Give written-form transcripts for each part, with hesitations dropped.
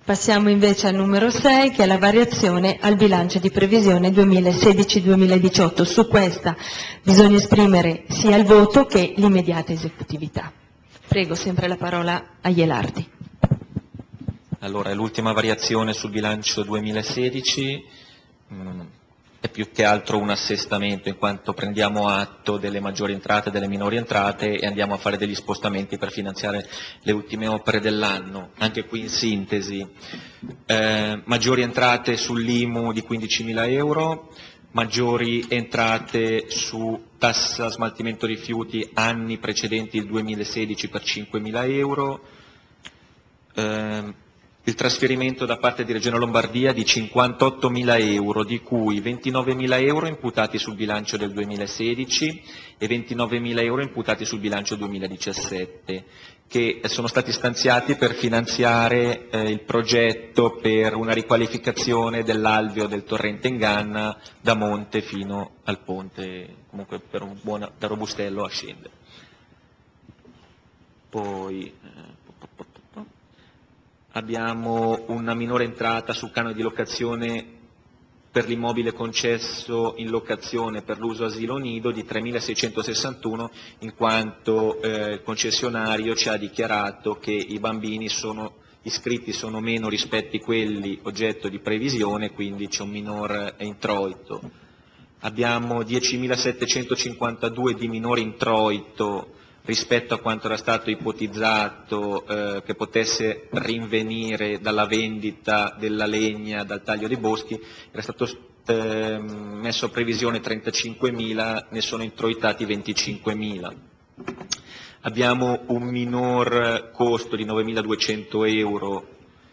Passiamo invece al numero 6, che è la variazione al bilancio di previsione 2016-2018. Su questa bisogna esprimere sia il voto che l'immediata esecutività. Prego sempre la parola a Ielardi. Allora, è l'ultima variazione sul bilancio 2016, è più che altro un assestamento, in quanto prendiamo atto delle maggiori entrate e delle minori entrate e andiamo a fare degli spostamenti per finanziare le ultime opere dell'anno. Anche qui in sintesi, maggiori entrate sull'IMU di 15.000 euro, maggiori entrate su tassa smaltimento rifiuti anni precedenti il 2016 per 5.000 euro, il trasferimento da parte di Regione Lombardia di 58.000 euro, di cui 29.000 euro imputati sul bilancio del 2016 e 29.000 euro imputati sul bilancio 2017, che sono stati stanziati per finanziare il progetto per una riqualificazione dell'alveo del torrente Inganna da monte fino al ponte, comunque per da Robustello a scendere. Poi abbiamo una minore entrata sul canone di locazione per l'immobile concesso in locazione per l'uso asilo nido di 3.661, in quanto il concessionario ci ha dichiarato che i bambini iscritti sono meno rispetto a quelli oggetto di previsione, quindi c'è un minor introito. Abbiamo 10.752 di minore introito rispetto a quanto era stato ipotizzato che potesse rinvenire dalla vendita della legna, dal taglio dei boschi, era stato messo a previsione 35.000, ne sono introitati 25.000. Abbiamo un minor costo di 9.200 euro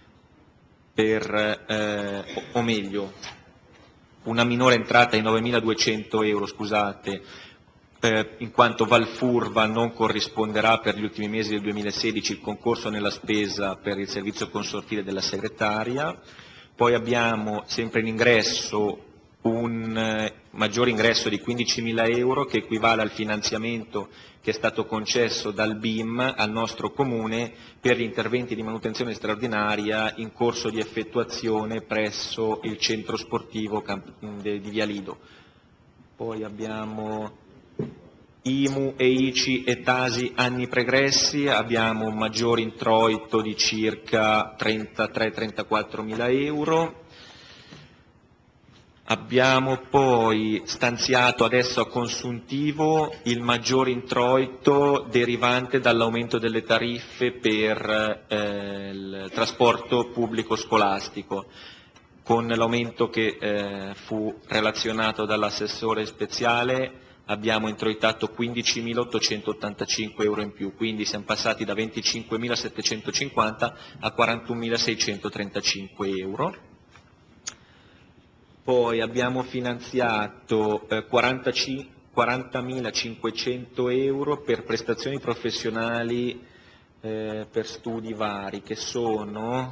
o meglio, una minore entrata di 9.200 euro, scusate, in quanto Valfurva non corrisponderà per gli ultimi mesi del 2016 il concorso nella spesa per il servizio consortile della segretaria. Poi abbiamo sempre in ingresso un maggiore ingresso di 15.000 euro che equivale al finanziamento che è stato concesso dal BIM al nostro Comune per gli interventi di manutenzione straordinaria in corso di effettuazione presso il centro sportivo di Via Lido. Poi abbiamo IMU e ICI e TASI anni pregressi, abbiamo un maggiore introito di circa 33-34 mila euro. Abbiamo poi stanziato adesso a consuntivo il maggiore introito derivante dall'aumento delle tariffe per il trasporto pubblico scolastico, con l'aumento che fu relazionato dall'assessore speziale. Abbiamo introitato 15.885 euro in più, quindi siamo passati da 25.750 a 41.635 euro. Poi abbiamo finanziato 40.500 euro per prestazioni professionali per studi vari, che sono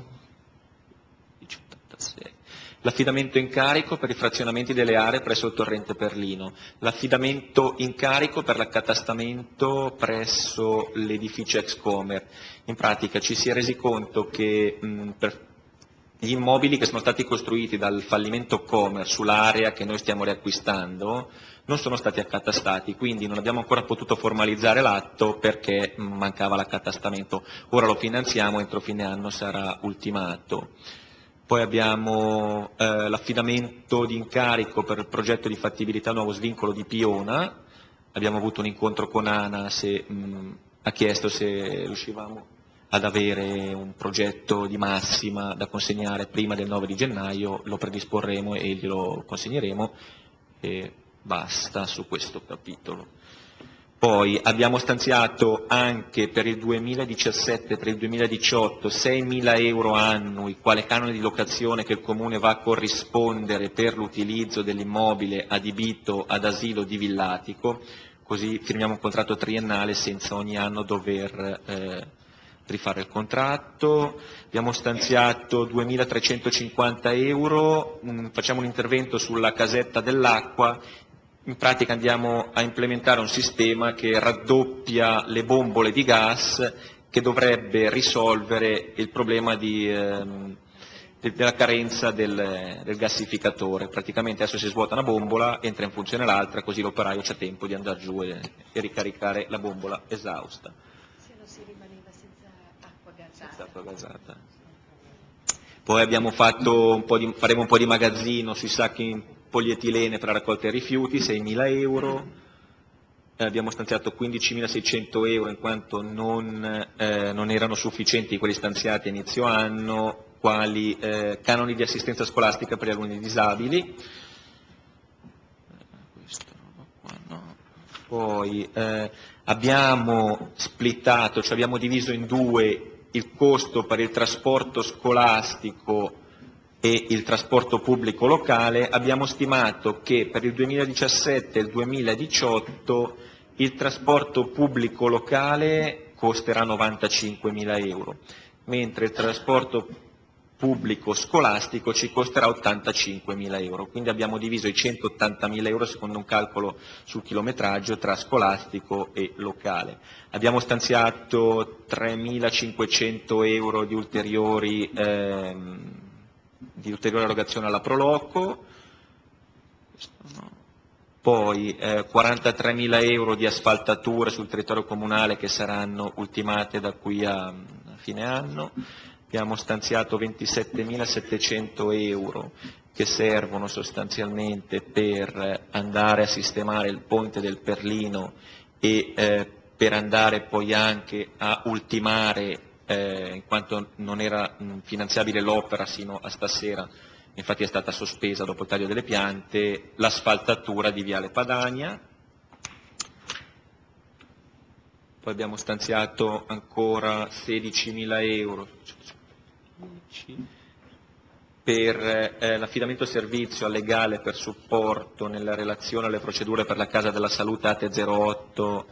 l'affidamento in carico per i frazionamenti delle aree presso il torrente Perlino, l'affidamento in carico per l'accatastamento presso l'edificio Excomer. In pratica ci si è resi conto che per gli immobili che sono stati costruiti dal fallimento Comer sull'area che noi stiamo riacquistando non sono stati accatastati, quindi non abbiamo ancora potuto formalizzare l'atto perché mancava l'accatastamento. Ora lo finanziamo, entro fine anno sarà ultimato. Poi abbiamo l'affidamento di incarico per il progetto di fattibilità nuovo svincolo di Piona. Abbiamo avuto un incontro con ANAS e ha chiesto se riuscivamo ad avere un progetto di massima da consegnare prima del 9 di gennaio, lo predisporremo e glielo consegneremo e basta su questo capitolo. Poi abbiamo stanziato anche per il 2017 e per il 2018 6.000 euro annui quale canone di locazione che il Comune va a corrispondere per l'utilizzo dell'immobile adibito ad asilo di Villatico, così firmiamo un contratto triennale senza ogni anno dover rifare il contratto. Abbiamo stanziato 2.350 euro, facciamo un intervento sulla casetta dell'acqua. In pratica andiamo a implementare un sistema che raddoppia le bombole di gas, che dovrebbe risolvere il problema di della carenza del gassificatore. Praticamente adesso si svuota una bombola, entra in funzione l'altra, così l'operaio c'ha tempo di andare giù e ricaricare la bombola esausta. Se no si rimaneva senza acqua gasata. Senza acqua gasata. Poi abbiamo fatto faremo un po' di magazzino sui sacchi in polietilene per la raccolta dei rifiuti, 6.000 euro. Abbiamo stanziato 15.600 euro in quanto non erano sufficienti quelli stanziati a inizio anno, quali canoni di assistenza scolastica per gli alunni disabili. Poi abbiamo splittato, cioè abbiamo diviso in due il costo per il trasporto scolastico e il trasporto pubblico locale. Abbiamo stimato che per il 2017 e il 2018 il trasporto pubblico locale costerà 95.000 euro, mentre il trasporto pubblico scolastico ci costerà 85.000 euro. Quindi abbiamo diviso i 180.000 euro secondo un calcolo sul chilometraggio tra scolastico e locale. Abbiamo stanziato 3.500 euro di ulteriore erogazione alla Proloco, poi 43.000 euro di asfaltature sul territorio comunale che saranno ultimate da qui a fine anno. Abbiamo stanziato 27.700 euro che servono sostanzialmente per andare a sistemare il ponte del Perlino e per andare poi anche a ultimare, in quanto non era finanziabile l'opera sino a stasera, infatti è stata sospesa dopo il taglio delle piante, l'asfaltatura di Viale Padania. Poi abbiamo stanziato ancora 16.000 euro per l'affidamento servizio al legale per supporto nella relazione alle procedure per la Casa della Salute ATE 08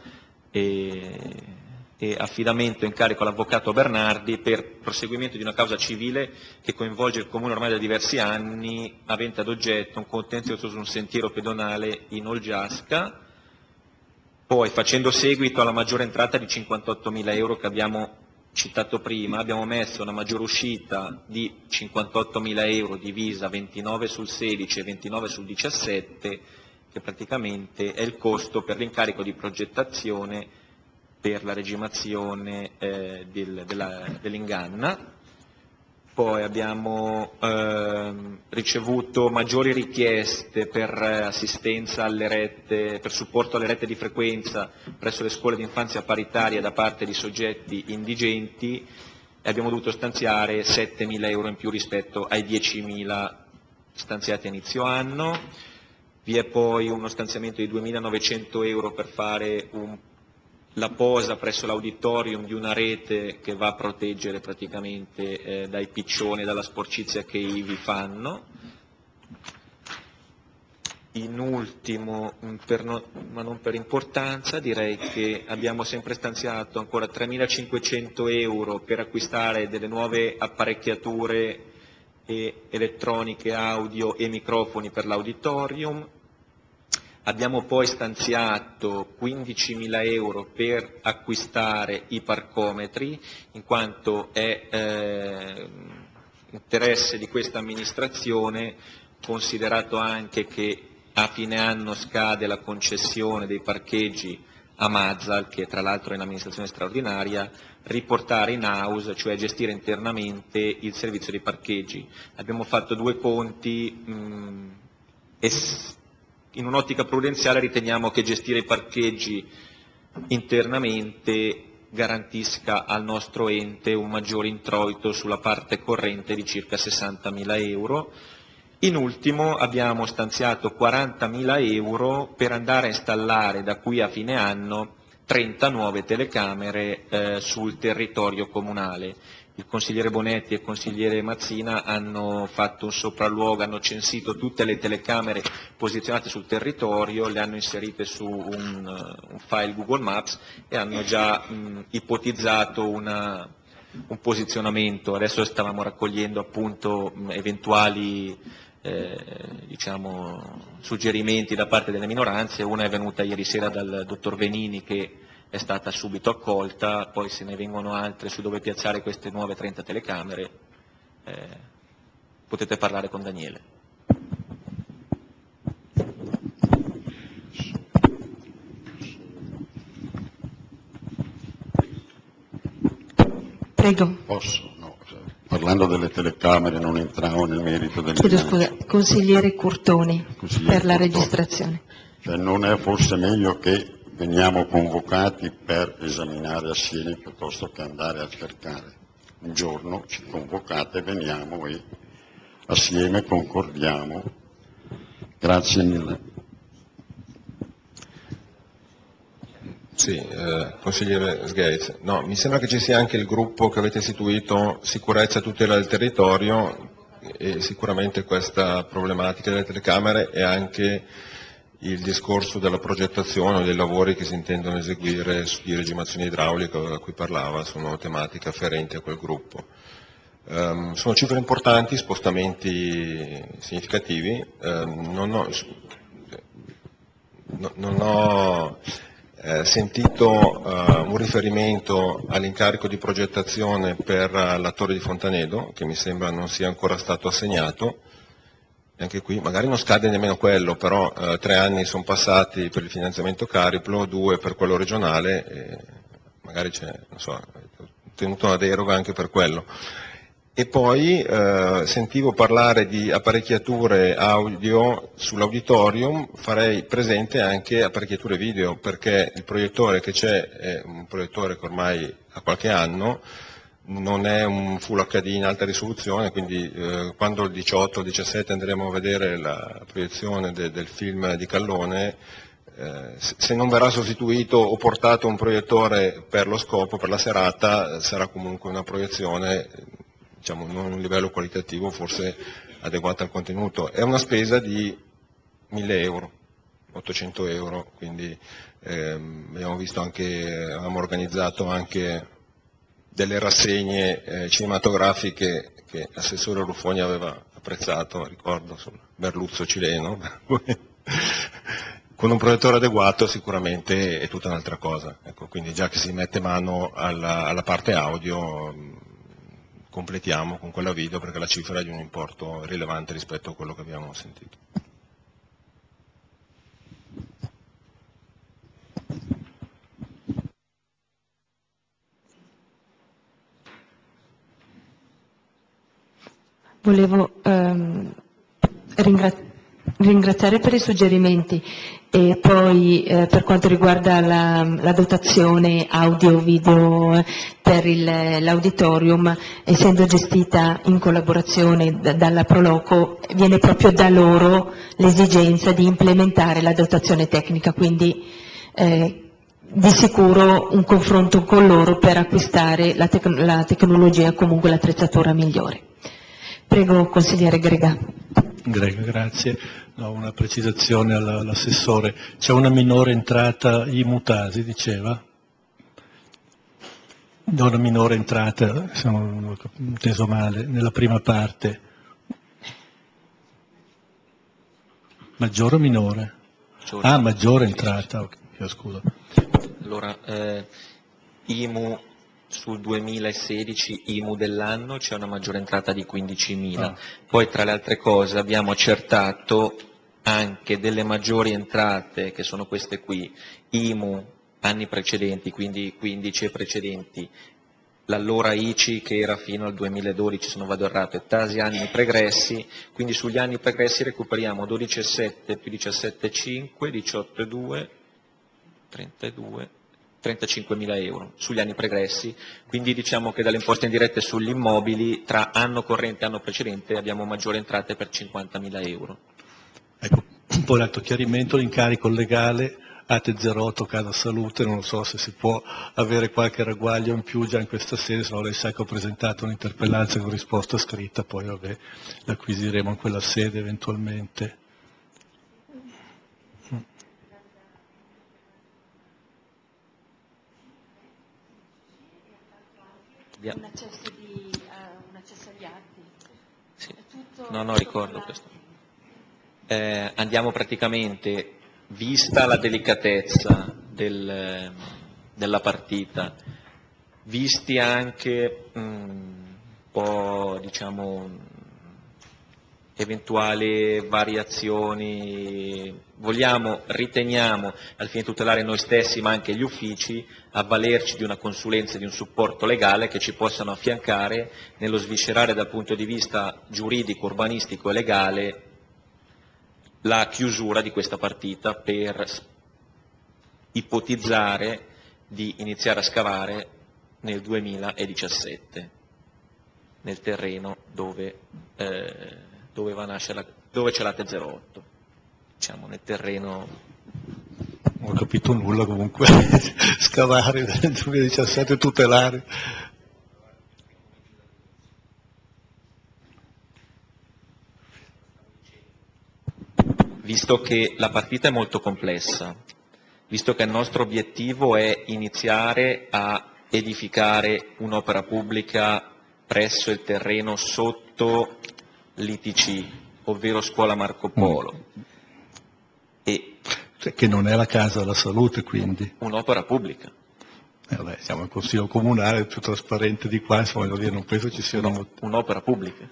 e affidamento in carico all'avvocato Bernardi per proseguimento di una causa civile che coinvolge il Comune ormai da diversi anni, avente ad oggetto un contenzioso su un sentiero pedonale in Olgiasca. Poi, facendo seguito alla maggiore entrata di 58.000 euro che abbiamo citato prima, abbiamo messo una maggiore uscita di 58.000 euro divisa 29 sul 16 e 29 sul 17, che praticamente è il costo per l'incarico di progettazione per la regimazione dell'inganna. Poi abbiamo ricevuto maggiori richieste per assistenza alle rette, per supporto alle rette di frequenza presso le scuole di infanzia paritaria da parte di soggetti indigenti e abbiamo dovuto stanziare 7.000 euro in più rispetto ai 10.000 stanziati a inizio anno. Vi è poi uno stanziamento di 2.900 euro per fare la posa presso l'auditorium di una rete che va a proteggere praticamente dai piccioni e dalla sporcizia che ivi fanno. In ultimo, ma non per importanza, direi che abbiamo sempre stanziato ancora 3.500 euro per acquistare delle nuove apparecchiature elettroniche, audio e microfoni per l'auditorium. Abbiamo poi stanziato 15.000 euro per acquistare i parcometri, in quanto è interesse di questa amministrazione, considerato anche che a fine anno scade la concessione dei parcheggi a Mazzal, che tra l'altro è un'amministrazione straordinaria, riportare in house, cioè gestire internamente il servizio dei parcheggi. Abbiamo fatto due conti in un'ottica prudenziale riteniamo che gestire i parcheggi internamente garantisca al nostro ente un maggiore introito sulla parte corrente di circa 60.000 euro. In ultimo abbiamo stanziato 40.000 euro per andare a installare da qui a fine anno 30 nuove telecamere sul territorio comunale. Il consigliere Bonetti e il consigliere Mazzina hanno fatto un sopralluogo, hanno censito tutte le telecamere posizionate sul territorio, le hanno inserite su un file Google Maps e hanno già ipotizzato un posizionamento. Adesso stavamo raccogliendo appunto eventuali suggerimenti da parte delle minoranze. Una è venuta ieri sera dal dottor Venini che è stata subito accolta, poi se ne vengono altre su dove piazzare queste nuove 30 telecamere potete parlare con Daniele. Prego. Posso? No. Parlando delle telecamere non entravo nel merito del Chiedo bilancio. scusa, consigliere Curtoni, Consigliere per la Curtoni. registrazione. Cioè non è forse meglio che veniamo convocati per esaminare assieme piuttosto che andare a cercare? Un giorno ci convocate, veniamo e assieme concordiamo. Grazie mille. Sì, consigliere Sgates, no, mi sembra che ci sia anche il gruppo che avete istituito Sicurezza e Tutela del Territorio e sicuramente questa problematica delle telecamere e anche il discorso della progettazione o dei lavori che si intendono eseguire di regimazione idraulica a cui parlava sono tematiche afferenti a quel gruppo. Sono cifre importanti, spostamenti significativi, non ho sentito un riferimento all'incarico di progettazione per la Torre di Fontanedo, che mi sembra non sia ancora stato assegnato, e anche qui magari non scade nemmeno quello, però 3 anni sono passati per il finanziamento Cariplo, 2 per quello regionale, e magari c'è, non so, tenuto una deroga anche per quello. E poi sentivo parlare di apparecchiature audio sull'auditorium, farei presente anche apparecchiature video, perché il proiettore che c'è è un proiettore che ormai ha qualche anno, non è un Full HD in alta risoluzione, quindi quando il 18 o il 17 andremo a vedere la proiezione del film di Callone, se non verrà sostituito o portato un proiettore per lo scopo, per la serata, sarà comunque una proiezione, diciamo, non un livello qualitativo forse adeguato al contenuto. È una spesa di 1.000 euro, 800 euro, quindi abbiamo visto anche, avevamo organizzato anche delle rassegne cinematografiche che l'assessore Ruffoni aveva apprezzato, ricordo, sul merluzzo cileno, con un proiettore adeguato sicuramente è tutta un'altra cosa. Ecco, quindi già che si mette mano alla parte audio, completiamo con quella video perché la cifra è di un importo rilevante rispetto a quello che abbiamo sentito. Volevo ringraziare per i suggerimenti e poi per quanto riguarda la dotazione audio-video per l'auditorium, essendo gestita in collaborazione dalla Proloco, viene proprio da loro l'esigenza di implementare la dotazione tecnica, quindi di sicuro un confronto con loro per acquistare la tecnologia, comunque l'attrezzatura migliore. Prego, consigliere Grega. Grega, grazie. No, una precisazione all'assessore. C'è una minore entrata IMU-TASI, diceva? No, una minore entrata, se non ho inteso male, nella prima parte. Maggiore o minore? Maggiore entrata, ok, scusa. Allora, IMU sul 2016, IMU dell'anno, c'è una maggiore entrata di 15.000. Poi tra le altre cose abbiamo accertato anche delle maggiori entrate, che sono queste qui, IMU anni precedenti, quindi 15 e precedenti, l'allora ICI che era fino al 2012, se non vado errato, e TASI anni pregressi, quindi sugli anni pregressi recuperiamo 12,7 più 17,5, 18,2, 32, 35.000 euro sugli anni pregressi, quindi diciamo che dalle imposte indirette sugli immobili tra anno corrente e anno precedente abbiamo maggiori entrate per 50.000 euro. Ecco, un po' l'altro chiarimento, l'incarico legale ATE 08 Casa Salute, non so se si può avere qualche ragguaglio in più già in questa sede, se no lei sa che ho presentato un'interpellanza con risposta scritta, poi vabbè, l'acquisiremo in quella sede eventualmente. Un accesso agli atti. Sì. No, ricordo questo. Andiamo praticamente, vista la delicatezza della partita, visti anche un po', diciamo, eventuali variazioni, riteniamo, al fine di tutelare noi stessi ma anche gli uffici, avvalerci di una consulenza e di un supporto legale che ci possano affiancare nello sviscerare dal punto di vista giuridico, urbanistico e legale la chiusura di questa partita per ipotizzare di iniziare a scavare nel 2017 nel terreno dove c'è l'Ate 08, diciamo nel terreno. Non ho capito nulla comunque, scavare nel 2017, tutelare. Visto che la partita è molto complessa, visto che il nostro obiettivo è iniziare a edificare un'opera pubblica presso il terreno sotto l'ITC, ovvero Scuola Marco Polo, e Che non è la casa della salute, quindi. un'opera pubblica. Vabbè, siamo il Consiglio Comunale, il più trasparente di qua, insomma, voglio dire, non penso ci siano... Un'opera pubblica.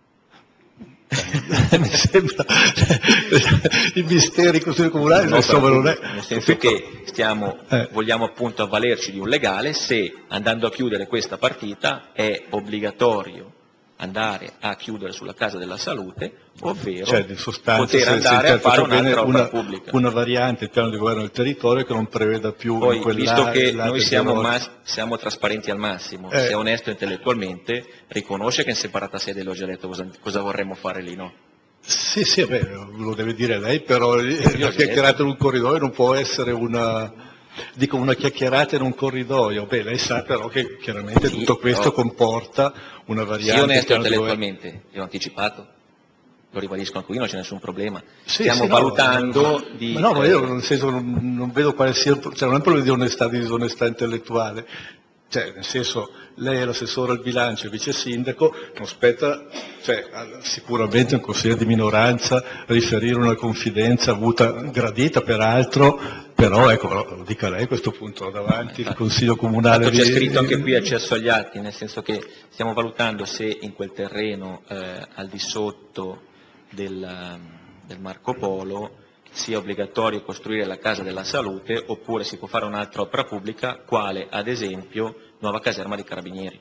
Mi sembra i misteri del Consiglio Comunale, insomma, non è... Nel senso che vogliamo appunto avvalerci di un legale se, andando a chiudere questa partita, è obbligatorio andare a chiudere sulla Casa della Salute, ovvero Cioè, di sostanza, poter andare a fare un'altra opera una, pubblica. una variante, il piano di governo del territorio che non preveda più Poi, in quella, visto che l'Ate noi 08. siamo trasparenti al massimo, se è onesto intellettualmente, riconosce che in separata sede l'ho già detto cosa vorremmo fare lì, no? Sì, sì, beh, lo deve dire lei, però la chiacchierata in un corridoio non può essere una chiacchierata in un corridoio. Beh, lei sa però che chiaramente Sì, tutto questo però, comporta una variante. sia onesto del piano di governo. intellettualmente, io ho anticipato, lo ribadisco anche qui, non c'è nessun problema. Sì, Stiamo sì, valutando di... Ma no, ma io nel senso non vedo quale sia, cioè non è un problema di onestà, di disonestà intellettuale, cioè nel senso lei è l'assessore al bilancio e vice sindaco, non spetta, cioè sicuramente un consigliere di minoranza riferire una confidenza avuta, gradita peraltro, però ecco, lo dica lei a questo punto davanti il Consiglio Comunale Tanto c'è scritto anche qui accesso agli atti, nel senso che stiamo valutando se in quel terreno al di sotto del Marco Polo sia obbligatorio costruire la Casa della Salute oppure si può fare un'altra opera pubblica, quale ad esempio nuova caserma dei Carabinieri.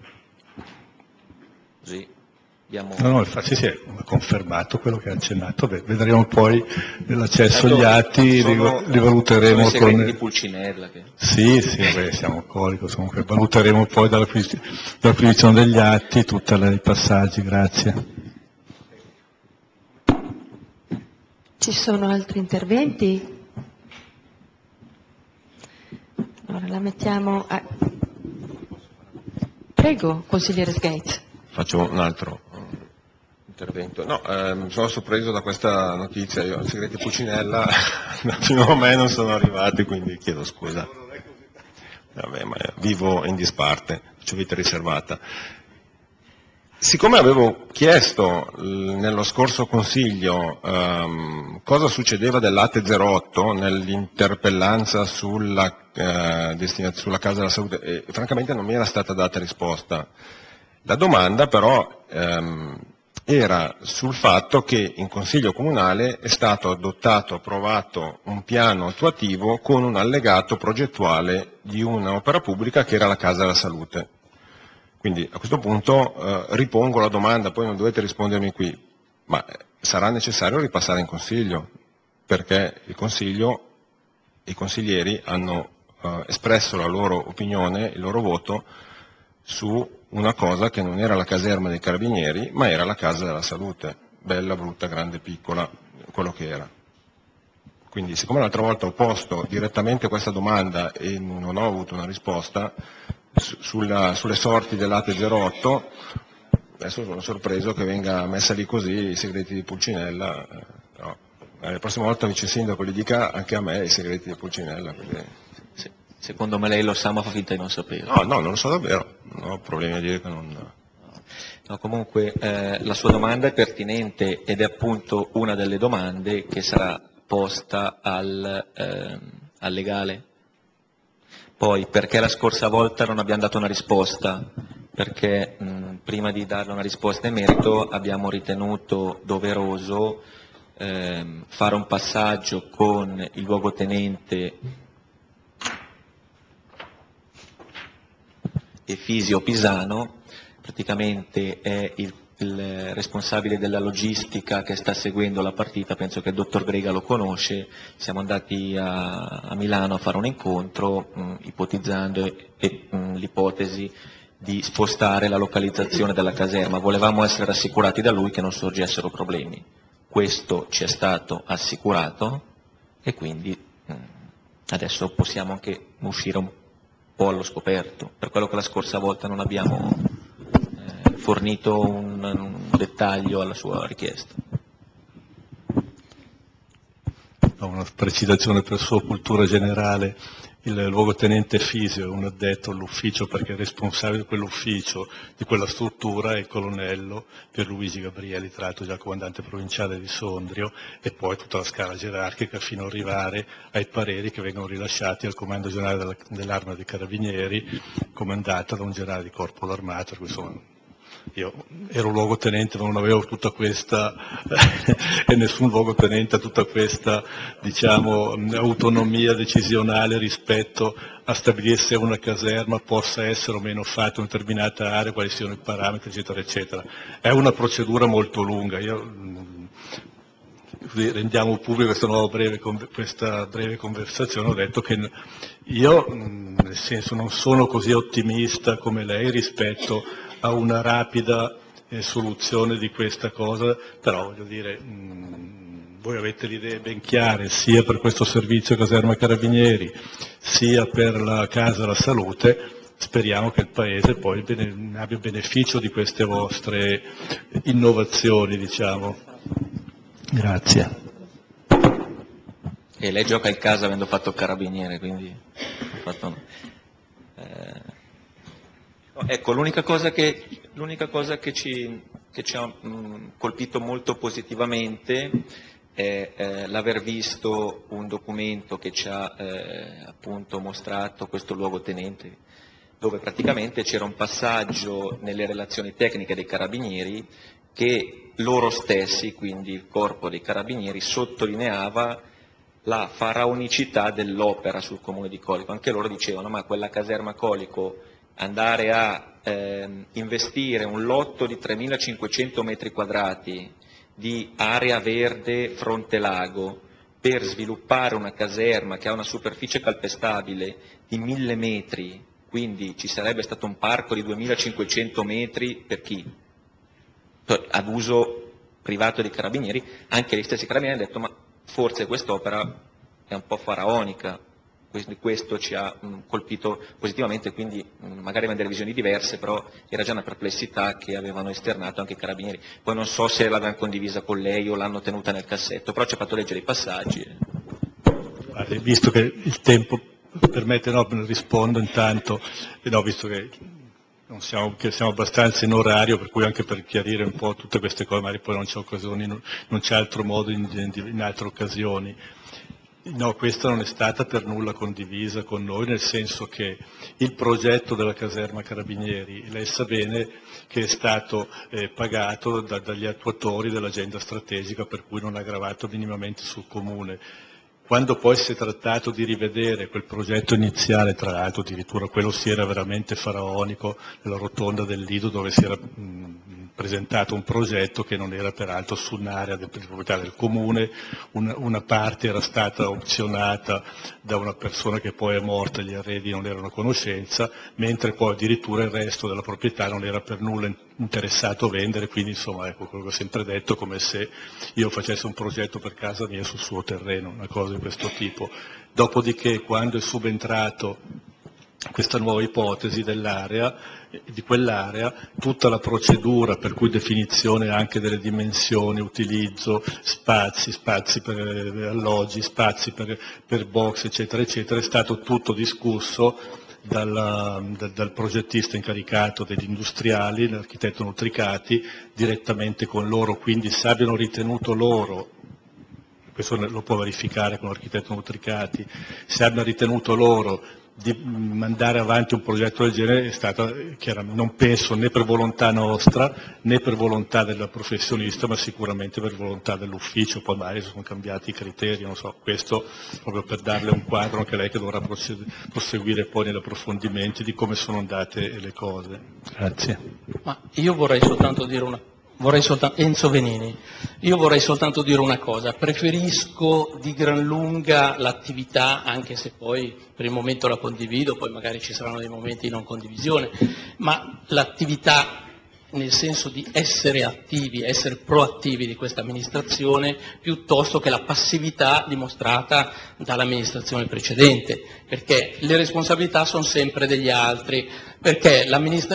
Così abbiamo... No, infatti sì, è confermato quello che ha accennato. Beh, vedremo poi nell'accesso Tanto agli atti, sono rivaluteremo i segreti con... di Pulcinella. Sì, sì, beh, siamo colico, comunque valuteremo poi dall'acquisizione degli atti tutti i passaggi, grazie. Ci sono altri interventi? Allora la mettiamo a... Prego, consigliere Sgates. Faccio un altro intervento. No, sono sorpreso da questa notizia, io i segreti Pulcinella fino a me non sono arrivati, quindi chiedo scusa. Vabbè, ma vivo in disparte, faccio vita riservata. Siccome avevo chiesto nello scorso Consiglio cosa succedeva dell'Ate 08 nell'interpellanza sulla Casa della Salute, e francamente non mi era stata data risposta. La domanda però era sul fatto che in Consiglio Comunale è stato approvato un piano attuativo con un allegato progettuale di un'opera pubblica che era la Casa della Salute. Quindi a questo punto ripongo la domanda, poi non dovete rispondermi qui, ma sarà necessario ripassare in Consiglio, perché il Consiglio, i consiglieri hanno espresso la loro opinione, il loro voto su una cosa che non era la caserma dei Carabinieri, ma era la Casa della Salute, bella, brutta, grande, piccola, quello che era. Quindi siccome l'altra volta ho posto direttamente questa domanda e non ho avuto una risposta sulle sorti dell'Ate 08, adesso sono sorpreso che venga messa lì così i segreti di Pulcinella. No. La prossima volta vice sindaco li dica anche a me i segreti di Pulcinella. Perché... Secondo me lei lo sa ma fa finta di non sapere. No, non lo so davvero, non ho problemi a dire che non... No, comunque la sua domanda è pertinente ed è appunto una delle domande che sarà posta al legale. Poi, perché la scorsa volta non abbiamo dato una risposta? perché prima di darle una risposta in merito abbiamo ritenuto doveroso fare un passaggio con il luogotenente Efisio Pisano, praticamente è il responsabile della logistica che sta seguendo la partita, penso che il dottor Grega lo conosce. Siamo andati a Milano a fare un incontro ipotizzando l'ipotesi di spostare la localizzazione della caserma. Volevamo essere rassicurati da lui che non sorgessero problemi. Questo ci è stato assicurato e quindi adesso possiamo anche uscire un po' allo scoperto, per quello che la scorsa volta non abbiamo fornito un dettaglio alla sua richiesta. Una precisazione per sua cultura generale: il luogotenente Fisio è un addetto all'ufficio perché è responsabile di quell'ufficio, di quella struttura, è il colonnello Pierluigi Gabrielli, tra l'altro già comandante provinciale di Sondrio, e poi tutta la scala gerarchica fino ad arrivare ai pareri che vengono rilasciati al comando generale dell'Arma dei Carabinieri, comandata da un generale di corpo d'armata, per cui insomma io ero luogotenente ma non avevo tutta questa e nessun luogotenente ha tutta questa, diciamo, autonomia decisionale rispetto a stabilire se una caserma possa essere o meno fatta in una determinata area, quali siano i parametri, eccetera, eccetera. È una procedura molto lunga. Rendiamo pubblico questa breve conversazione. Ho detto che io, nel senso, non sono così ottimista come lei rispetto a una rapida soluzione di questa cosa, però voglio dire, voi avete le idee ben chiare sia per questo servizio caserma carabinieri sia per la casa alla salute. Speriamo che il Paese poi abbia beneficio di queste vostre innovazioni, diciamo. Grazie. E lei gioca in casa avendo fatto il carabiniere, quindi ecco, l'unica cosa che ci ha colpito molto positivamente è l'aver visto un documento che ci ha appunto mostrato questo luogotenente, dove praticamente c'era un passaggio nelle relazioni tecniche dei carabinieri che loro stessi, quindi il corpo dei carabinieri, sottolineava la faraonicità dell'opera sul comune di Colico. Anche loro dicevano: ma quella caserma Colico, andare a investire un lotto di 3.500 metri quadrati di area verde fronte lago per sviluppare una caserma che ha una superficie calpestabile di 1.000 metri, quindi ci sarebbe stato un parco di 2.500 metri per chi? Ad uso privato dei carabinieri. Anche gli stessi carabinieri hanno detto: ma forse quest'opera è un po' faraonica. Questo ci ha colpito positivamente, quindi magari avevano delle visioni diverse, però era già una perplessità che avevano esternato anche i carabinieri. Poi non so se l'avevano condivisa con lei o l'hanno tenuta nel cassetto, però ci ha fatto leggere i passaggi. Visto che il tempo permette, no, rispondo intanto, no, visto che siamo abbastanza in orario, per cui anche per chiarire un po' tutte queste cose, magari poi non c'è occasioni, non c'è altro modo in altre occasioni. No, questa non è stata per nulla condivisa con noi, nel senso che il progetto della caserma Carabinieri, lei sa bene che è stato pagato dagli attuatori dell'agenda strategica, per cui non ha gravato minimamente sul comune. Quando poi si è trattato di rivedere quel progetto iniziale, tra l'altro addirittura quello si era veramente faraonico, nella rotonda del Lido, dove si era presentato un progetto che non era peraltro su un'area di proprietà del comune, una parte era stata opzionata da una persona che poi è morta, gli arredi non erano a conoscenza, mentre poi addirittura il resto della proprietà non era per nulla interessato a vendere, quindi insomma, ecco, quello che ho sempre detto, come se io facessi un progetto per casa mia sul suo terreno, una cosa di questo tipo. Dopodiché, quando è subentrato questa nuova ipotesi dell'area, di quell'area, tutta la procedura, per cui definizione anche delle dimensioni, utilizzo, spazi per alloggi, spazi per box, eccetera, eccetera, è stato tutto discusso dal progettista incaricato degli industriali, l'architetto Nutricati, direttamente con loro, quindi se abbiano ritenuto loro, questo lo può verificare con l'architetto Nutricati, se abbiano ritenuto loro di mandare avanti un progetto del genere è stata, non penso né per volontà nostra né per volontà del professionista, ma sicuramente per volontà dell'ufficio. Poi magari sono cambiati i criteri, non so, questo proprio per darle un quadro anche lei che dovrà proseguire poi negli approfondimenti di come sono andate le cose. Grazie. Ma io vorrei soltanto dire Enzo Venini, io vorrei soltanto dire una cosa: preferisco di gran lunga l'attività, anche se poi per il momento la condivido, poi magari ci saranno dei momenti di non condivisione, ma l'attività nel senso di essere attivi, essere proattivi di questa amministrazione, piuttosto che la passività dimostrata dall'amministrazione precedente, perché le responsabilità sono sempre degli altri, perché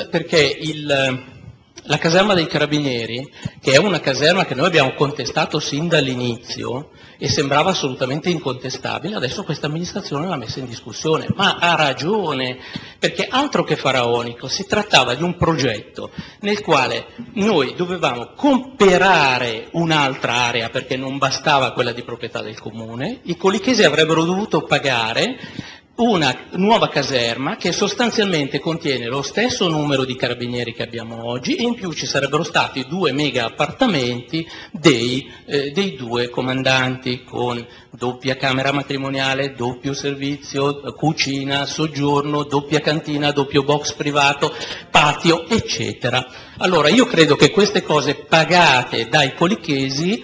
la caserma dei Carabinieri, che è una caserma che noi abbiamo contestato sin dall'inizio e sembrava assolutamente incontestabile, adesso questa amministrazione l'ha messa in discussione, ma ha ragione, perché altro che faraonico, si trattava di un progetto nel quale noi dovevamo comprare un'altra area perché non bastava quella di proprietà del comune, i colichesi avrebbero dovuto pagare una nuova caserma che sostanzialmente contiene lo stesso numero di carabinieri che abbiamo oggi e in più ci sarebbero stati 2 mega appartamenti dei 2 comandanti con doppia camera matrimoniale, doppio servizio, cucina, soggiorno, doppia cantina, doppio box privato, patio, eccetera. Allora io credo che queste cose pagate dai colichesi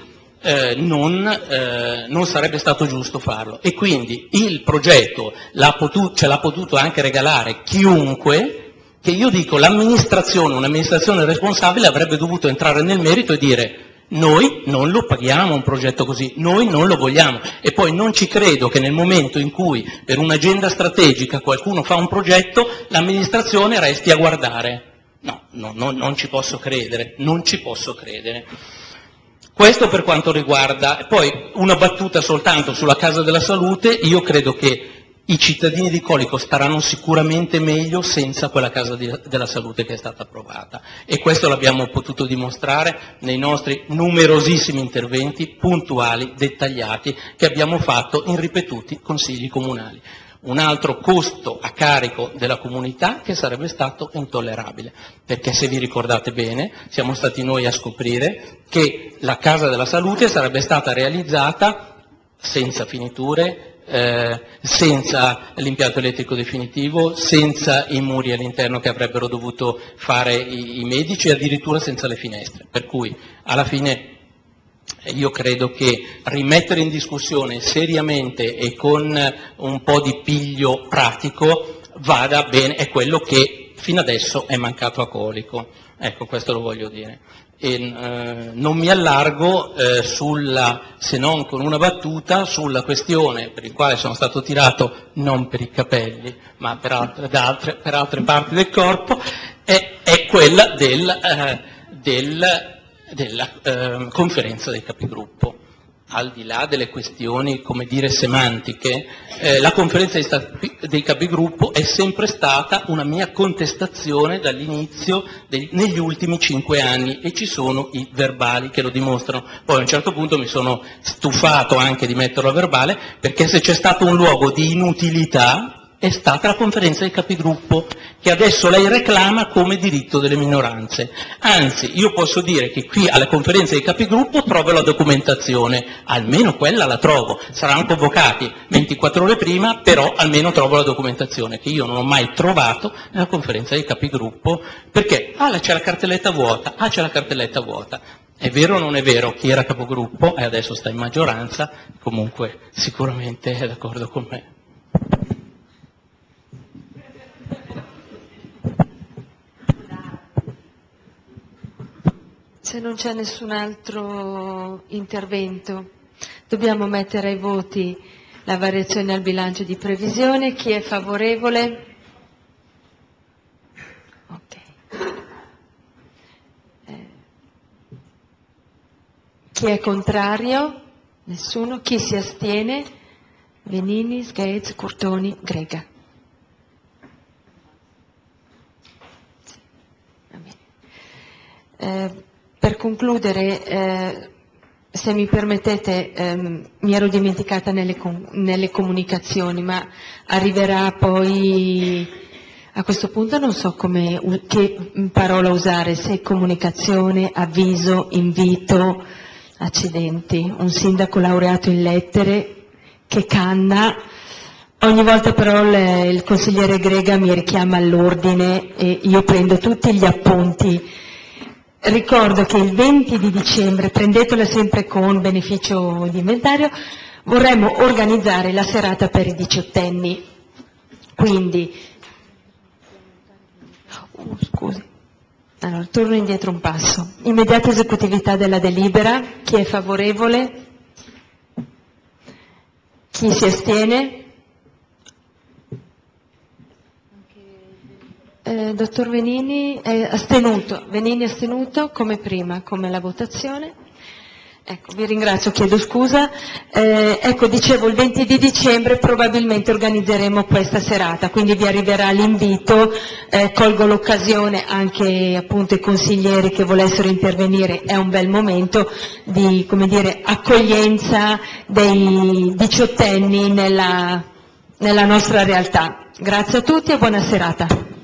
non sarebbe stato giusto farlo, e quindi il progetto ce l'ha potuto anche regalare chiunque, che io dico un'amministrazione responsabile avrebbe dovuto entrare nel merito e dire: noi non lo paghiamo un progetto così, noi non lo vogliamo. E poi non ci credo che nel momento in cui per un'agenda strategica qualcuno fa un progetto l'amministrazione resti a guardare. No, non ci posso credere, non ci posso credere. Questo per quanto riguarda, poi una battuta soltanto sulla Casa della Salute: io credo che i cittadini di Colico staranno sicuramente meglio senza quella Casa della Salute che è stata approvata, e questo l'abbiamo potuto dimostrare nei nostri numerosissimi interventi puntuali, dettagliati, che abbiamo fatto in ripetuti consigli comunali. Un altro costo a carico della comunità che sarebbe stato intollerabile, perché se vi ricordate bene siamo stati noi a scoprire che la Casa della Salute sarebbe stata realizzata senza finiture, senza l'impianto elettrico definitivo, senza i muri all'interno che avrebbero dovuto fare i medici, e addirittura senza le finestre, per cui alla fine io credo che rimettere in discussione seriamente e con un po' di piglio pratico vada bene, è quello che fino adesso è mancato a Colico. Ecco, questo lo voglio dire. E, non mi allargo se non con una battuta, sulla questione per il quale sono stato tirato non per i capelli, ma per altre parti del corpo, è quella della conferenza dei capigruppo. Al di là delle questioni, come dire, semantiche, la conferenza dei capigruppo è sempre stata una mia contestazione dall'inizio negli ultimi 5 anni, e ci sono i verbali che lo dimostrano. Poi a un certo punto mi sono stufato anche di metterlo a verbale, perché se c'è stato un luogo di inutilità è stata la conferenza dei capigruppo, che adesso lei reclama come diritto delle minoranze. Anzi, io posso dire che qui alla conferenza dei capigruppo trovo la documentazione, almeno quella la trovo, saranno convocati 24 ore prima, però almeno trovo la documentazione, che io non ho mai trovato nella conferenza dei capigruppo, perché c'è la cartelletta vuota, c'è la cartelletta vuota. È vero o non è vero? Chi era capogruppo e adesso sta in maggioranza, comunque sicuramente è d'accordo con me. Se non c'è nessun altro intervento, dobbiamo mettere ai voti la variazione al bilancio di previsione. Chi è favorevole? Ok. Chi è contrario? Nessuno. Chi si astiene? Venini, Sgaez, Curtoni, Grega. Va bene. Per concludere, se mi permettete, mi ero dimenticata nelle comunicazioni, ma arriverà poi, a questo punto non so che parola usare, se comunicazione, avviso, invito, accidenti, un sindaco laureato in lettere, che canna. Ogni volta però il consigliere Grega mi richiama all'ordine e io prendo tutti gli appunti. Ricordo che il 20 di dicembre, prendetela sempre con beneficio di inventario, vorremmo organizzare la serata per i diciottenni. Quindi, scusi, allora torno indietro un passo. Immediata esecutività della delibera, chi è favorevole? Chi si astiene? Dottor Venini è astenuto come prima, come la votazione. Ecco, vi ringrazio, chiedo scusa. Ecco, dicevo, il 20 di dicembre probabilmente organizzeremo questa serata, quindi vi arriverà l'invito, colgo l'occasione anche appunto i consiglieri che volessero intervenire, è un bel momento di, come dire, accoglienza dei diciottenni nella nostra realtà. Grazie a tutti e buona serata.